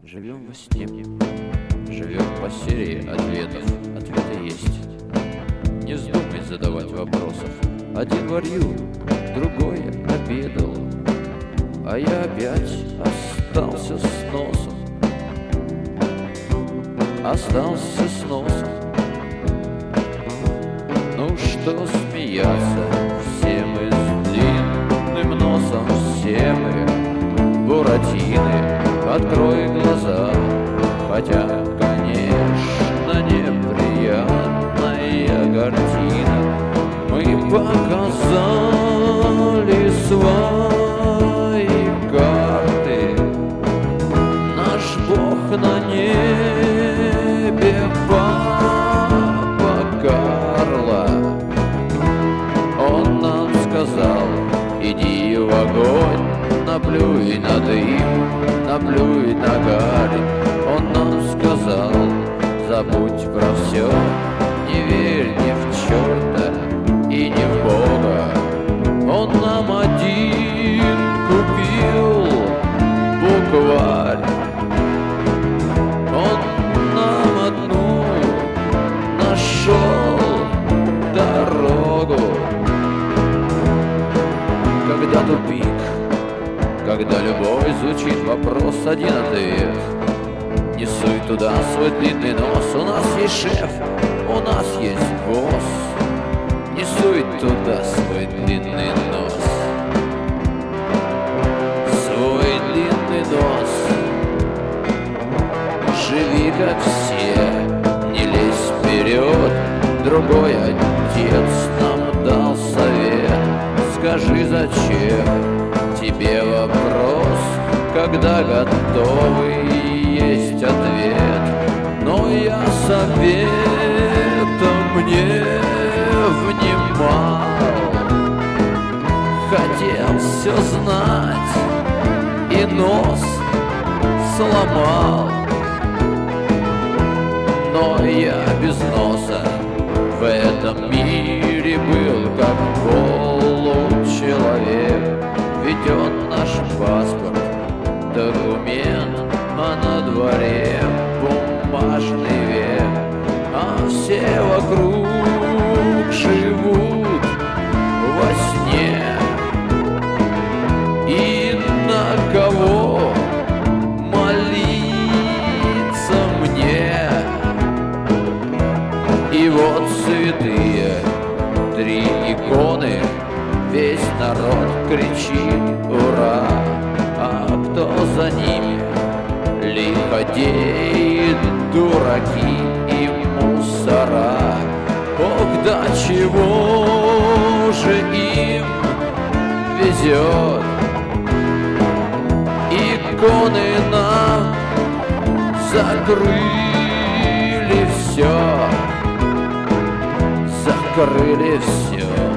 Живем во сне, живем по серии ответов. Ответы есть. Не вздумай задавать вопросов. Один варью, другой обедал, а я опять остался с носом. Остался с носом. Ну что смеяться, все мы с длинным носом, все мы буратины. Открой глаза, хотя, конечно, неприятная картина. Мы показали свои карты. Наш Бог на небе, папа Карло. Он нам сказал: иди в огонь, наплюй на дым, наплюй на гарь. Он нам сказал: забудь про все, не верь ни в черта и не в Бога. Он нам один купил букварь, он нам одну нашел дорогу. Когда тупик, когда любой звучит вопрос, один ответ. Не суй туда свой длинный нос, у нас есть шеф, у нас есть босс. Не суй туда свой длинный нос, свой длинный нос. Живи как все, не лезь вперед. Другой отец нам дал совет. Скажи, зачем тебе вопрос, когда готовый есть ответ? Но я советом не внимал, хотел все знать и нос сломал. Но я без носа в этом мире был как получеловек. Ведь он наш паспорт, документ, а на дворе бумажный век. А все вокруг живут во сне. И на кого молиться мне? И вот святые три иконы, весь народ кричит ура, а кто за ними? Лиходеи, дураки и мусора. Ох, до чего же им везет? Иконы нам закрыли все, закрыли все.